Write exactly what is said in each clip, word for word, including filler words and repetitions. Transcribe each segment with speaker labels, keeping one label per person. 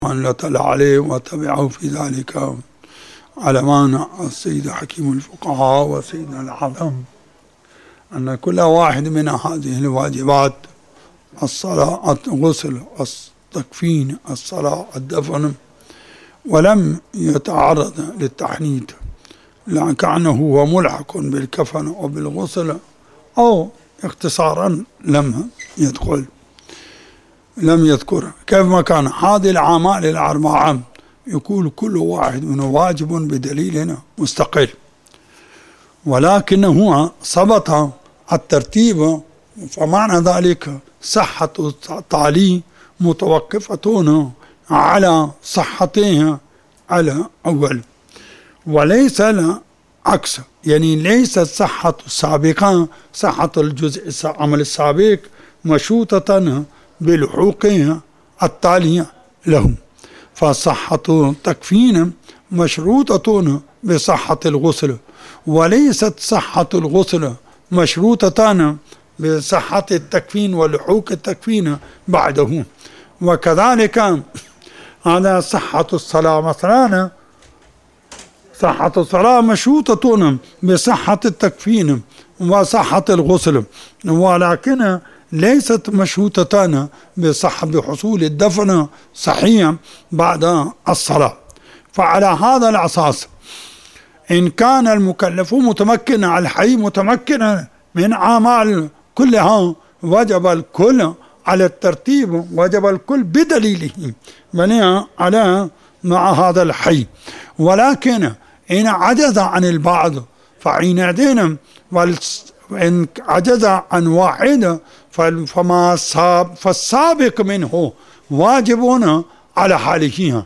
Speaker 1: من تلا عليه وتبعه في ذلك علمان السيد حكيم الفقهاء وسيدنا الأعظم أن كل واحد من هذه الواجبات الصلاة، الغسل، التكفين، الصلاة، الدفن، ولم يتعرض للتحنيط كأنه هو ملحق بالكفن وبالغسل، أو اختصارا لم يدخل لم يذكر. كيف ما كان هذه الأعمال الأربعة يقول كل واحد منه واجب بدليل مستقل، ولكنه ثبت الترتيب، فمعنى ذلك صحة التعليم متوقفة على صحته على أول، وليس العكس، يعني ليست صحة السابقة صحة الجزء العمل السابق مشروطة بلحوقها التالية له، فصحة التكفين مشروطة بصحة الغسل، وليست صحة الغسل مشروطة بصحة التكفين ولحوق التكفين بعده. وكذلك هذا صحة الصلاة مثلا، صحة الصلاة مشروطة بصحة التكفين وصحة الغسل، ولكن ليست مشروطة بصحة بحصول الدفن صحيح بعد الصلاة. فعلى هذا الأساس إن كان المكلف متمكنا، الحي متمكنا من أعمال كلها، وجب الكل على الترتيب، وجب الكل بدليله بني على مع هذا الحي. ولكن إن عجز عن البعض فحينئذ، وإن عجز عن واحد فما فالسابق منه واجبون على حاله،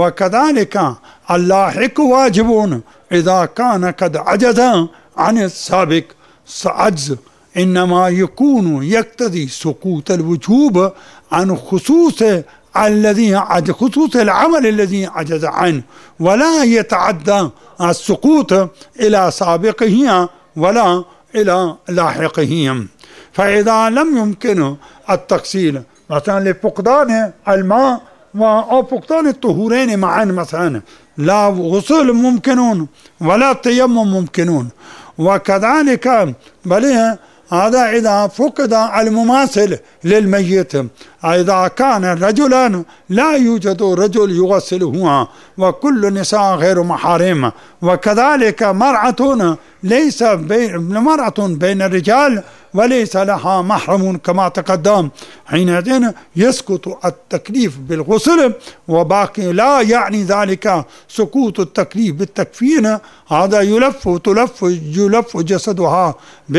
Speaker 1: وكذلك اللاحق واجبون إذا كان قد عجز عن السابق. عجز إنما يكون يقتضي سقوط الوجوب عن خصوص الذي خصوص العمل الذي عجز عنه، ولا يتعدى السقوط إلى سابقه ولا إلى لاحقه. فإذا لم يمكن التغسيل مثلا لفقدان الماء أو فقدان الطهورين معا، مثلا لا غسل ممكنون ولا تيمم ممكنون. وكذلك بل هذا إذا فقد المماثل للميت، إذا كان رجلا لا يوجد رجل يغسله، وكل النساء غير محارم، وكذلك مرأة ليس بين مرأة بين الرجال وليس لها محرم كما تقدم، حينئذ يسقط التكليف بالغسل، وباقي لا يعني ذلك سقوط التكليف بالتكفين. هذا يلف تلف يلف جسدها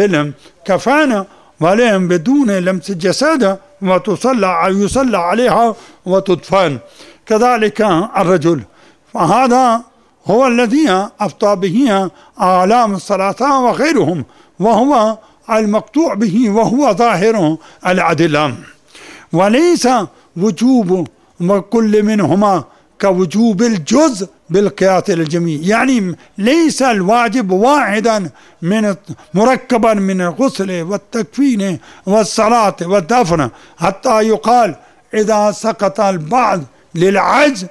Speaker 1: بالكفان ولم بدون لمس الجسد، وتصلى يصلى عليها وتدفن. كذلك الرجل، فهذا هو الذي أفطى به آلام الصلاة وغيرهم، وهو المقطوع به وهو ظاهر الأدلة، وليس وجوب كل منهما كوجوب الجزء بالقياس الجميع، يعني ليس الواجب واحدا من مركبا من الغسل والتكفين والصلاة والدفن، حتى يقال إذا سقط البعض للعجز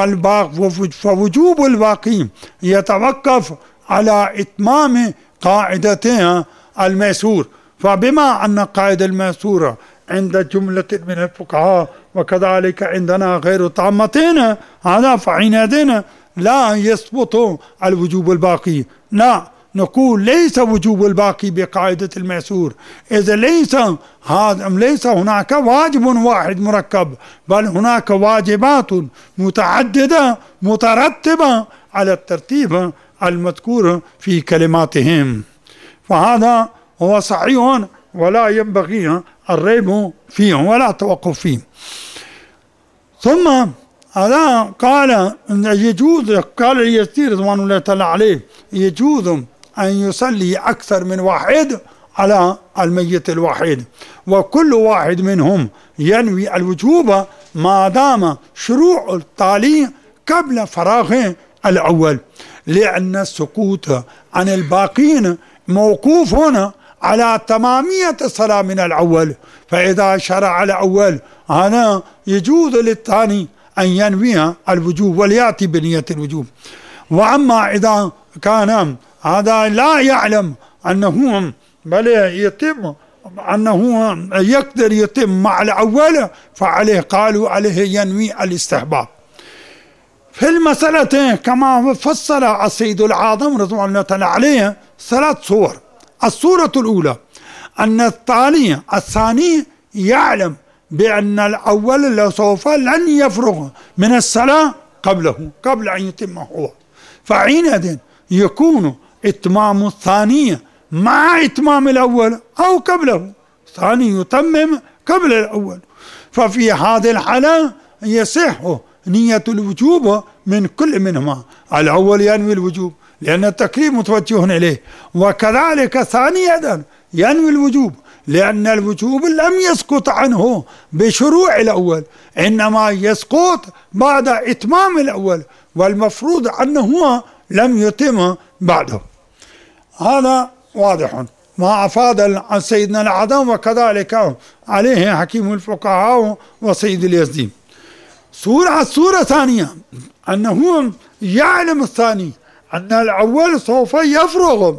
Speaker 1: فوجوب الباقي يتوقف على إتمام قاعدتها الميسور. فبما أن قاعدة الميسورة عند جملة من الفقهاء وكذلك عندنا غير طامتين، هذا فحينئذ لا يثبت الوجوب الباقي. لا، نقول ليس وجوب الباقي بقاعدة الميسور، إذا ليس هذا ليس هناك واجب واحد مركب، بل هناك واجبات متعددة مترتبة على الترتيب المذكور في كلماتهم. فهذا هو صحيح ولا ينبغي الريب فيه ولا توقف فيه. ثم هذا قال أن يجوز، قال اليسير رضوان الله تعالى عليه، يجوز أن يصلي أكثر من واحد على الميت الواحد، وكل واحد منهم ينوي الوجوب ما دام شروع التالي قبل فراغ الأول، لأن السقوط عن الباقين موقوف هنا على تمامية الصلاة من الأول، فإذا شرع الأول هذا يجوز للثاني أن ينوي الوجوب وليأتي بنية الوجوب. وأما إذا كان هذا لا يعلم أنه بل يتم أنه يقدر يتم مع الأول فعليه قالوا عليه ينوي الاستحباب. في المسألة كما فصل السيد العاظم رضوان الله تعالى عليه ثلاث صور. الصورة الأولى أن الثاني الثاني يعلم بأن الأول سوف لن يفرغ من الصلاة قبله قبل أن يتمه هو، فحينئذ يكون إتمام الثاني مع إتمام الأول أو قبله، الثاني يتمم قبل الأول. ففي هذه الحالة يصح نية الوجوب من كل منهما، الأول ينوي الوجوب لأن التكليف متوجه إليه، وكذلك الثاني أيضا ينوي الوجوب لأن الوجوب لم يسقط عنه بشروع الأول، إنما يسقط بعد إتمام الأول، والمفروض أنه لم يتم بعده. هذا واضح ما أفاد سيدنا العظام، وكذلك عليه حكيم الفقهاء وسيد اليزدي. سورة السورة الثانية أنه يعلم الثاني أن الأول سوف يفرغ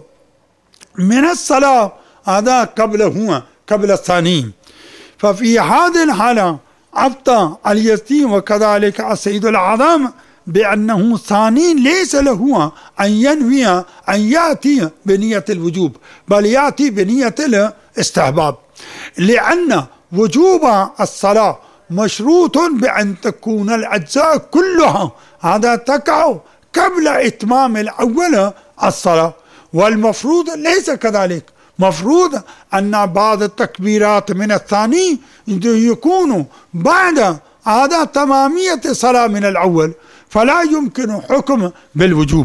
Speaker 1: من الصلاة هذا قبله قبل الثاني، ففي هذه الحالة أبطى اليزدي وكذلك السيد العظام بأنه ثاني ليس له أن ينوي أن يأتي بنية الوجوب، بل يأتي بنية الاستحباب، لأن وجوب الصلاة مشروط بأن تكون الأجزاء كلها هذا تقع قبل إتمام الأول الصلاة، والمفروض ليس كذلك. مفروض أن بعض التكبيرات من الثاني يكون بعد هذا تمامية الصلاة من الأول، فلا يمكن حكم بالوجوب،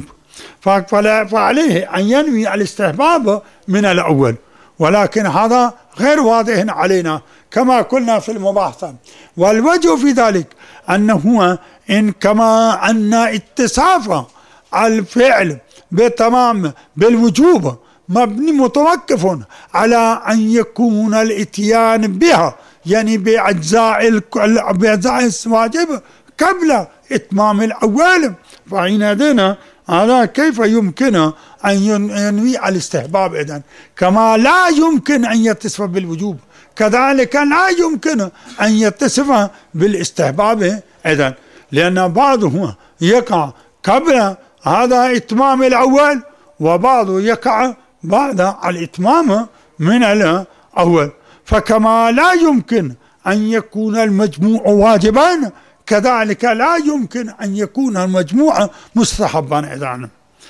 Speaker 1: فعليه أن ينوي الاستحباب من الأول، ولكن هذا غير واضح علينا كما قلنا في المباحثة. والوجه في ذلك أنه إن كما أن اتصاف الفعل بتمام بالوجوب مبني متوقف على أن يكون الاتيان بها يعني بأجزاء بأجزاء الواجب قبل إتمام الأول، فحينئذ هذا كيف يمكن أن ينوي الاستحباب؟ إذن كما لا يمكن أن يتصف بالوجوب كذلك لا يمكن أن يتصف بالاستحباب إذن، لأن بعضه يقع قبل هذا إتمام الأول وبعضه يقع بعد الإتمام من الأول، فكما لا يمكن أن يكون المجموع واجبا كذلك لا يمكن أن يكون المجموع مستحبا. إذن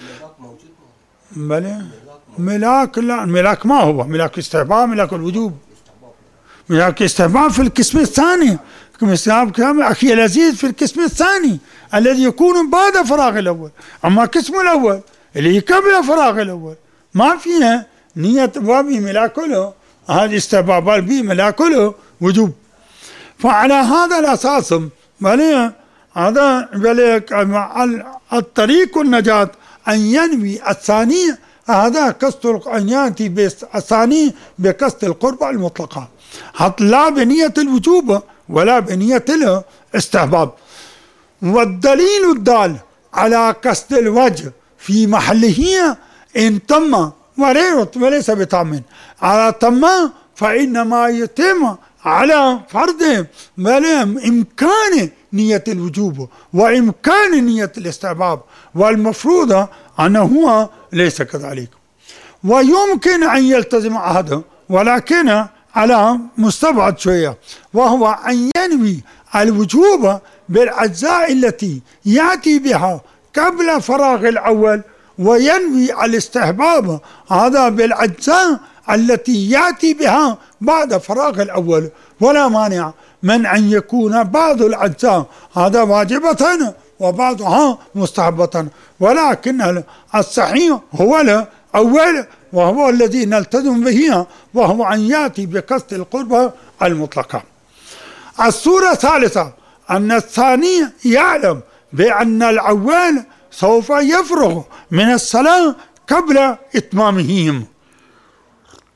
Speaker 1: بلى ملاك لا ملاك ما هو ملاك استحباب ملاك الوجوب، ملاك استحباب في القسم الثاني كما أخي العزيز في القسم الثاني الذي يكون بعد فراغ الأول، أما القسم الأول اللي قبل فراغ الأول ما فيها نية وابي ملاك له هذه استحبابات بي ملاك له وجوب. فعلى هذا الأساس بلى هذا بلى الطريق النجاة أن ينوي الثاني هذا قصد أن يأتي الثاني بقصد القربة المطلقة حتى لا بنية الوجوب ولا بنية الاستحباب. والدليل الدال على قصد الوجه في محله إن تم وليس بتام على تم فإنما يتم على فرض إمكان نية الوجوب وإمكان نية الاستحباب، والمفروض أنه هو ليس كذلك. ويمكن أن يلتزم عهده ولكن على مستبعد شوية، وهو أن ينوي الوجوب بالأجزاء التي يأتي بها قبل فراغ الأول، وينوي الاستحباب هذا بالأجزاء التي يأتي بها بعد فراغ الأول، ولا مانع من أن يكون بعض الأجزاء هذا واجبة وبعضها مستحبة، ولكن الصحيح هو الأول وهو الذي نلتزم به، وهو أن يأتي بقصد القربة المطلقة. الصورة الثالثة أن الثاني يعلم بأن الأول سوف يفرغ من الصلاة قبل إتمامهم.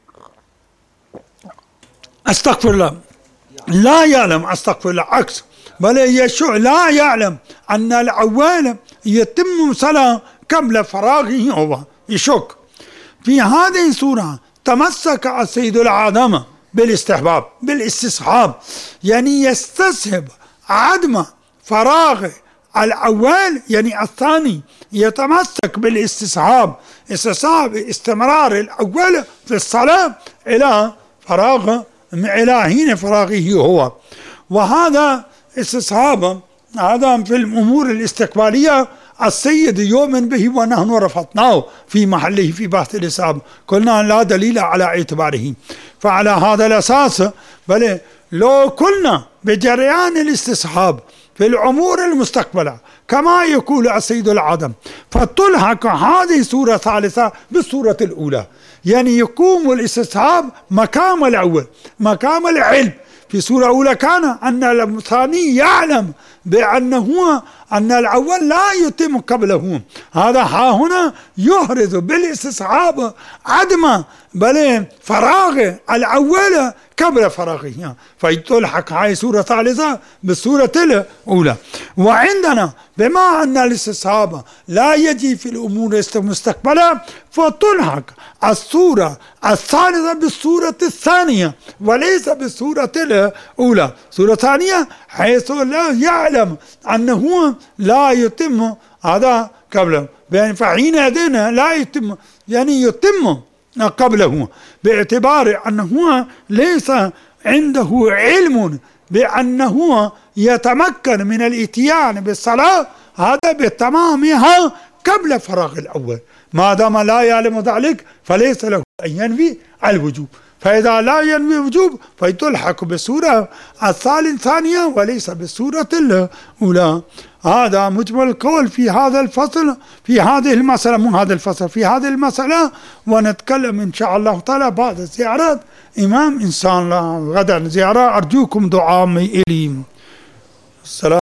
Speaker 1: استغفر الله لا يعلم استغفر الله عكس بل يشع لا يعلم أن الأول يتم صلاة قبل فراغه هو يشك. في هذه السورة تمسك السيد العظام بالاستحباب بالاستصحاب، يعني يستصحب عدم فراغ الأول يعني الثاني، يتمسك بالاستصحاب استصحاب استمرار الأول في الصلاة إلى فراغ إلى حين فراغه هو. وهذا استصحاب هذا في الأمور الاستقبالية السيد يؤمن به ونحن رفضناه في محله في بحث الإصابة، قلنا لا دليل على اعتباره. فعلى هذا الأساس بل لو قلنا بجريان الاستصحاب في الأمور المستقبلة كما يقول السيد العظم، فتلحق هذه السورة الثالثة بالسورة الأولى، يعني يقوم الاستصحاب مقام الأول مقام العلم. في سورة أولى كان أن الثاني يعلم بأنه أن الأول لا يتم قبله، هذا ها هنا يحرز بالاستصحاب عدم بل فراغ الأول قبل فراغه، فيتلحق هاي سورة ثالثة بالسورة الأولى. وعندنا بما أن الاستصحاب لا يجي في الأمور المستقبلة، فتلحق السورة الثالثة بالسورة الثانية وليس بالسورة الأولى. سورة ثانية حيث لا يعلم أنه لا يتم هذا قبله، يعني فحينئذ لا يتم يعني يتم قبله، باعتبار أنه ليس عنده علم بأنه يتمكن من الاتيان بالصلاة هذا بتمامها قبل فراغ الأول. ما دام لا يعلم ذلك فليس له أن ينوي الوجوب، فإذا لا ينوي وجوب فيتلحق بالسورة الثانية وليس بالسورة الأولى. هذا مجمل القول في هذا الفصل في هذه المسألة مو هذا الفصل في هذه المسألة. ونتكلم إن شاء الله تعالى بعد زيارة إمام إن شاء الله غدا زيارة. أرجوكم دعاء إلي. السلام.